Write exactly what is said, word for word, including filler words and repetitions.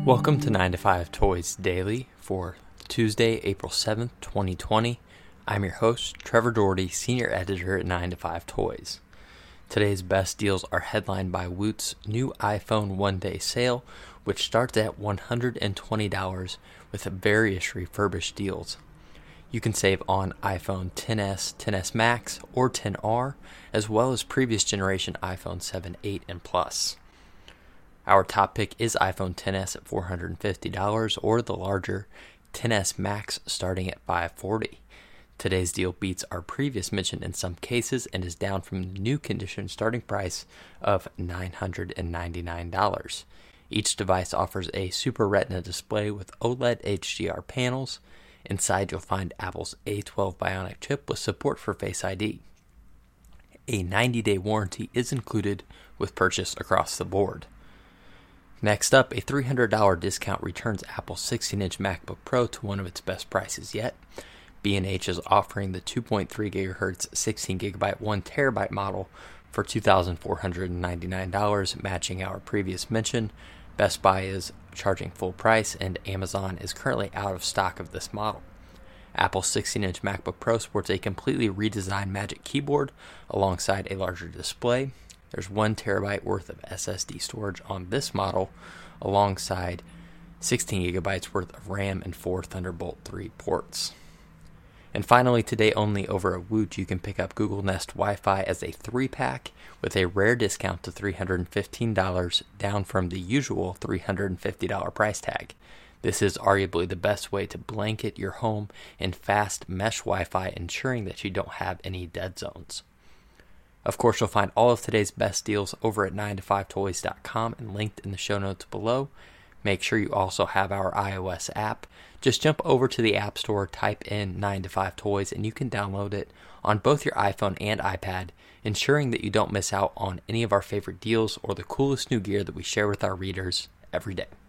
Welcome to nine to five Toys Daily for Tuesday, April seventh, twenty twenty. I'm your host, Trevor Doherty, Senior Editor at nine to five Toys. Today's best deals are headlined by Woot's new iPhone one-day sale, which starts at one hundred twenty dollars with various refurbished deals. You can save on iPhone X S, X S Max, or X R, as well as previous generation iPhone seven, eight, and Plus. Our top pick is iPhone X S at four hundred fifty dollars or the larger X S Max starting at five hundred forty dollars. Today's deal beats our previous mention in some cases and is down from the new condition starting price of nine hundred ninety-nine dollars. Each device offers a Super Retina display with OLED H D R panels. Inside you'll find Apple's A twelve Bionic chip with support for Face I D. A ninety-day warranty is included with purchase across the board. Next up, a three hundred dollars discount returns Apple's sixteen inch MacBook Pro to one of its best prices yet. B and H is offering the two point three gigahertz sixteen gigabyte one terabyte model for two thousand four hundred ninety-nine dollars, matching our previous mention. Best Buy is charging full price, and Amazon is currently out of stock of this model. Apple's sixteen inch MacBook Pro sports a completely redesigned Magic Keyboard alongside a larger display. There's one terabyte worth of S S D storage on this model, alongside sixteen gigabytes worth of RAM and four Thunderbolt three ports. And finally, today only over at Woot, you can pick up Google Nest Wi-Fi as a three-pack with a rare discount to three hundred fifteen dollars, down from the usual three hundred fifty dollars price tag. This is arguably the best way to blanket your home in fast mesh Wi-Fi, ensuring that you don't have any dead zones. Of course, you'll find all of today's best deals over at nine to five toys dot com and linked in the show notes below. Make sure you also have our iOS app. Just jump over to the App Store, type in nine to five toys, and you can download it on both your iPhone and iPad, ensuring that you don't miss out on any of our favorite deals or the coolest new gear that we share with our readers every day.